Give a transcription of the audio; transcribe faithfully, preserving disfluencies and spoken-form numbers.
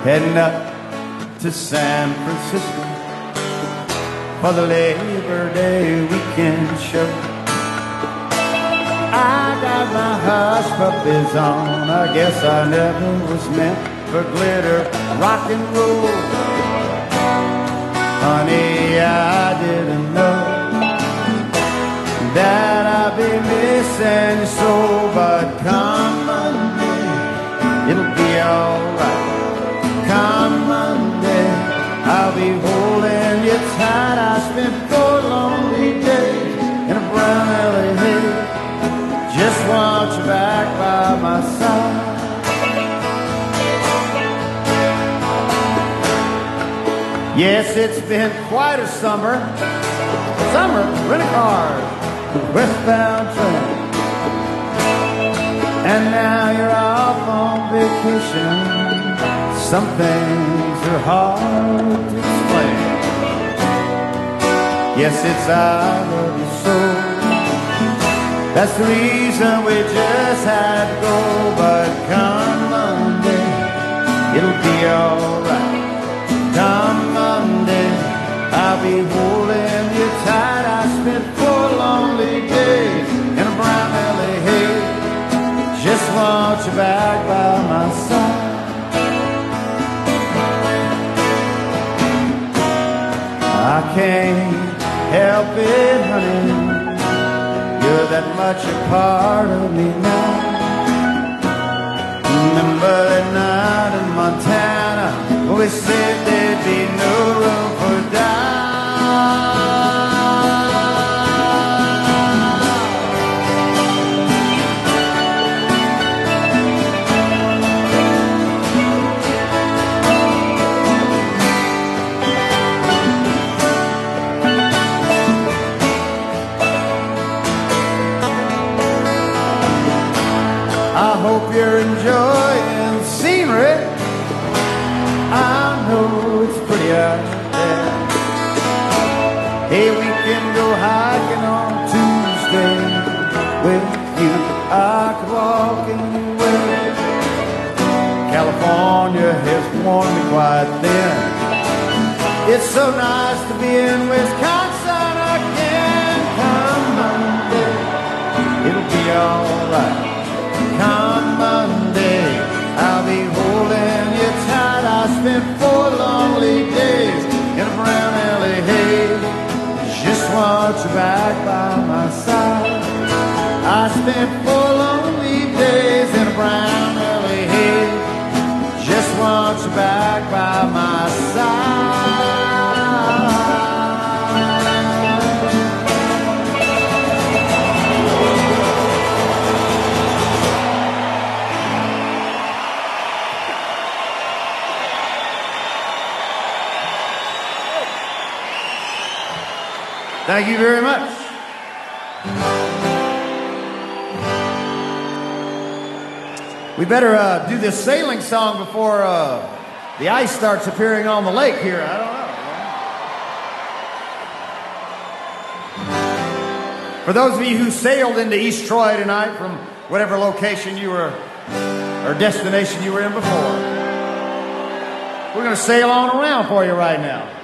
heading up to San Francisco for the Labor Day weekend show. I got my hush puppies on. I guess I never was meant for glitter rock and roll. Honey, I didn't know that I'd be missing you so, but come Monday, it'll be alright. Come Monday, I'll be holding you tight. I spent four lonely days in a brown L A haze. Just want you back by my side. Yes, it's been quite a summer. Summer, rent a car, westbound train. And now you're off on vacation. Some things are hard to explain. Yes, it's I love you so. That's the reason we just had to go. But come Monday, it'll be alright. Come Monday, I'll be holding you tight. I spent four lonely days in a brown L A haze. Just want you back by my side. I can't help it, honey. You're that much a part of me now. Remember that night in Montana when we said there'd be no room for doubt. I hope you're enjoying the scenery. I know it's pretty out there. Hey, we can go hiking on Tuesday. With you, I could walk anywhere. California has worn me quite thin. It's so nice to be in Wisconsin again. Come Monday, it'll be alright. Come Monday, I'll be holding you tight. I spent four lonely days in a brown L A haze. Just want you back by my side. I spent four lonely days in a brown L A haze. Just want you back by my side. Thank you very much. We better uh, do this sailing song before uh, the ice starts appearing on the lake here. I don't know. For those of you who sailed into East Troy tonight from whatever location you were or destination you were in before, we're going to sail on around for you right now.